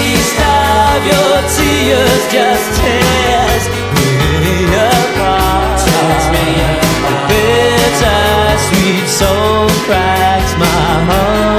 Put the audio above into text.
taste of your tears just tears me apart. The bittersweet soul cracks my heart.